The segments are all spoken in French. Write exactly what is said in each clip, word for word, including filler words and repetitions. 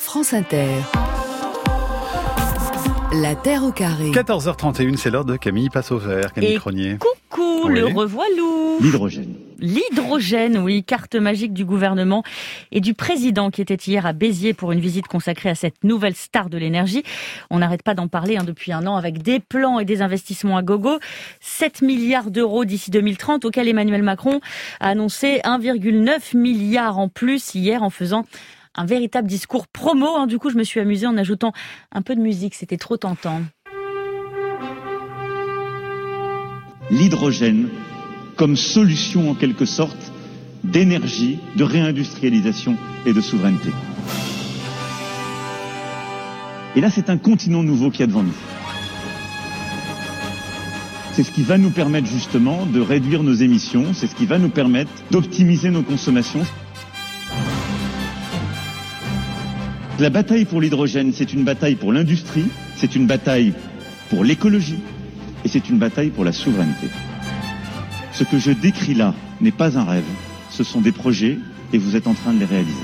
France Inter. La Terre au carré. quatorze heures trente et une, c'est l'heure de Camille Passe au Vert. Camille Et Cronier. Coucou, oui. Le revoilou. L'hydrogène. L'hydrogène, oui, carte magique du gouvernement et du président qui était hier à Béziers pour une visite consacrée à cette nouvelle star de l'énergie. On n'arrête pas d'en parler hein, depuis un an avec des plans et des investissements à gogo. sept milliards d'euros d'ici deux mille trente, auquel Emmanuel Macron a annoncé un virgule neuf milliard en plus hier en faisant un véritable discours promo. Hein. Du coup, je me suis amusée en ajoutant un peu de musique. C'était trop tentant. L'hydrogène comme solution en quelque sorte d'énergie, de réindustrialisation et de souveraineté. Et là, c'est un continent nouveau qui est devant nous. C'est ce qui va nous permettre justement de réduire nos émissions, c'est ce qui va nous permettre d'optimiser nos consommations. La bataille pour l'hydrogène, c'est une bataille pour l'industrie, c'est une bataille pour l'écologie et c'est une bataille pour la souveraineté. Ce que je décris là n'est pas un rêve, ce sont des projets et vous êtes en train de les réaliser.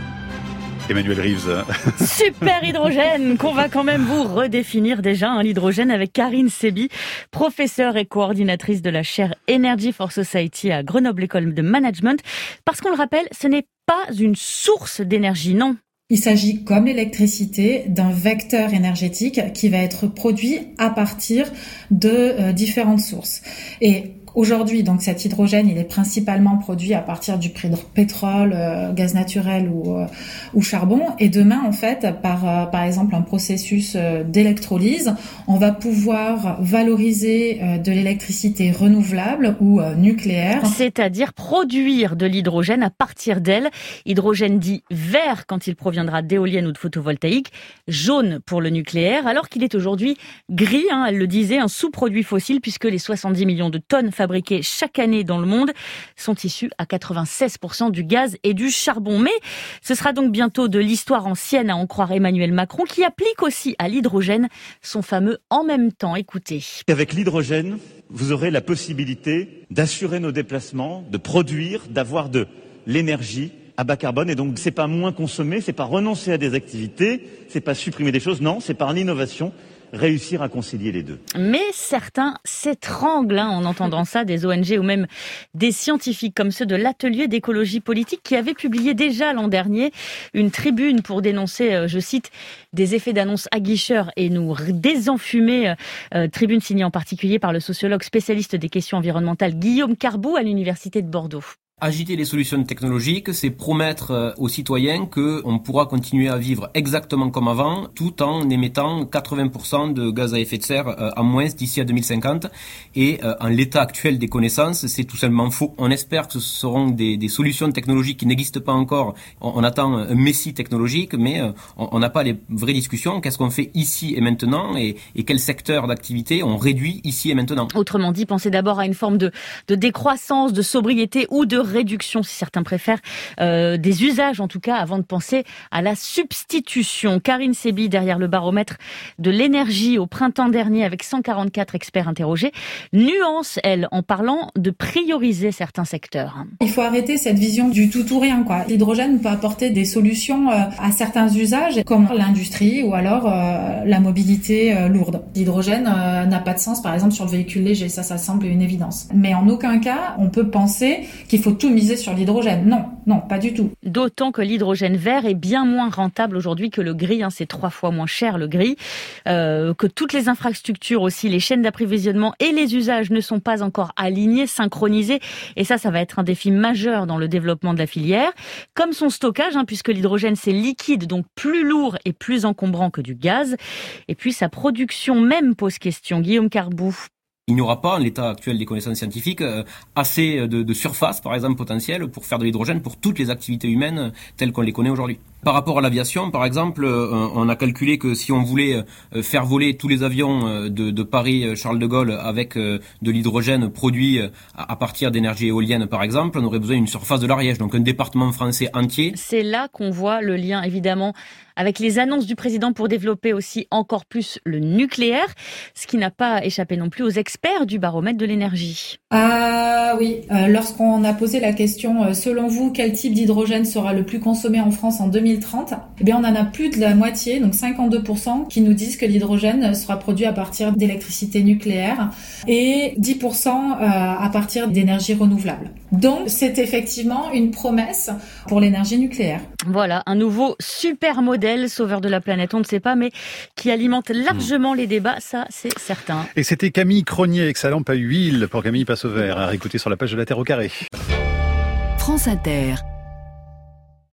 Emmanuel Reeves. Super hydrogène qu'on va quand même vous redéfinir déjà, hein, l'hydrogène avec Karine Sebi, professeure et coordinatrice de la chaire Energy for Society à Grenoble École de Management. Parce qu'on le rappelle, ce n'est pas une source d'énergie, non. Il s'agit, comme l'électricité, d'un vecteur énergétique qui va être produit à partir de euh, différentes sources. Et aujourd'hui, donc, cet hydrogène, il est principalement produit à partir du pétrole, euh, gaz naturel ou, euh, ou charbon. Et demain, en fait, par, euh, par exemple, un processus euh, d'électrolyse, on va pouvoir valoriser euh, de l'électricité renouvelable ou euh, nucléaire. C'est-à-dire produire de l'hydrogène à partir d'elle. Hydrogène dit vert quand il proviendra d'éoliennes ou de photovoltaïque, jaune pour le nucléaire, alors qu'il est aujourd'hui gris, hein, elle le disait, un sous-produit fossile puisque les soixante-dix millions de tonnes fabriqués chaque année dans le monde sont issus à quatre-vingt-seize pour cent du gaz et du charbon. Mais ce sera donc bientôt de l'histoire ancienne à en croire Emmanuel Macron qui applique aussi à l'hydrogène son fameux « en même temps ». Écoutez. Avec l'hydrogène, vous aurez la possibilité d'assurer nos déplacements, de produire, d'avoir de l'énergie à bas carbone. Et donc, c'est pas moins consommer, c'est pas renoncer à des activités, c'est pas supprimer des choses. Non, c'est par l'innovation réussir à concilier les deux. Mais certains s'étranglent hein, en entendant ça, des O N G ou même des scientifiques comme ceux de l'atelier d'écologie politique qui avaient publié déjà l'an dernier une tribune pour dénoncer, euh, je cite, des effets d'annonce aguicheurs et nous désenfumer. Euh, tribune signée en particulier par le sociologue spécialiste des questions environnementales Guillaume Carbou à l'université de Bordeaux. Agiter les solutions technologiques, c'est promettre aux citoyens qu'on pourra continuer à vivre exactement comme avant, tout en émettant quatre-vingts pour cent de gaz à effet de serre en moins d'ici à deux mille cinquante. Et en l'état actuel des connaissances, c'est tout simplement faux. On espère que ce seront des, des solutions technologiques qui n'existent pas encore. On, on attend un messie technologique, mais on n'a pas les vraies discussions. Qu'est-ce qu'on fait ici et maintenant et, et quel secteur d'activité on réduit ici et maintenant? Autrement dit, pensez d'abord à une forme de, de décroissance, de sobriété ou de réduction, si certains préfèrent, euh, des usages en tout cas, avant de penser à la substitution. Karine Sebi, derrière le baromètre de l'énergie au printemps dernier, avec cent quarante-quatre experts interrogés, nuance, elle, en parlant de prioriser certains secteurs. Il faut arrêter cette vision du tout ou rien, quoi. L'hydrogène peut apporter des solutions euh, à certains usages, comme l'industrie ou alors euh, la mobilité euh, lourde. L'hydrogène euh, n'a pas de sens, par exemple, sur le véhicule léger, ça, ça semble une évidence. Mais en aucun cas, on peut penser qu'il faut tout miser sur l'hydrogène. Non, non, pas du tout. D'autant que l'hydrogène vert est bien moins rentable aujourd'hui que le gris, hein, c'est trois fois moins cher le gris, euh, que toutes les infrastructures aussi, les chaînes d'approvisionnement et les usages ne sont pas encore alignés, synchronisés, et ça, ça va être un défi majeur dans le développement de la filière, comme son stockage, hein, puisque l'hydrogène c'est liquide, donc plus lourd et plus encombrant que du gaz, et puis sa production même pose question. Guillaume Carbou. Il n'y aura pas, en l'état actuel des connaissances scientifiques, assez de, de surface, par exemple, potentielle, pour faire de l'hydrogène pour toutes les activités humaines telles qu'on les connaît aujourd'hui. Par rapport à l'aviation, par exemple, on a calculé que si on voulait faire voler tous les avions de, de Paris-Charles de Gaulle avec de l'hydrogène produit à partir d'énergie éolienne, par exemple, on aurait besoin d'une surface de l'Ariège, donc un département français entier. C'est là qu'on voit le lien, évidemment, avec les annonces du président pour développer aussi encore plus le nucléaire, ce qui n'a pas échappé non plus aux experts du baromètre de l'énergie. Ah oui, euh, lorsqu'on a posé la question, euh, selon vous, quel type d'hydrogène sera le plus consommé en France en deux mille mille trente, eh bien, on en a plus de la moitié, donc cinquante-deux pour cent, qui nous disent que l'hydrogène sera produit à partir d'électricité nucléaire et dix pour cent à partir d'énergie renouvelable. Donc, c'est effectivement une promesse pour l'énergie nucléaire. Voilà, un nouveau super modèle sauveur de la planète, on ne sait pas, mais qui alimente largement les débats, ça c'est certain. Et c'était Camille Cronier avec sa lampe à huile pour Camille passe au vert, à réécouter sur la page de La Terre au carré. France Inter.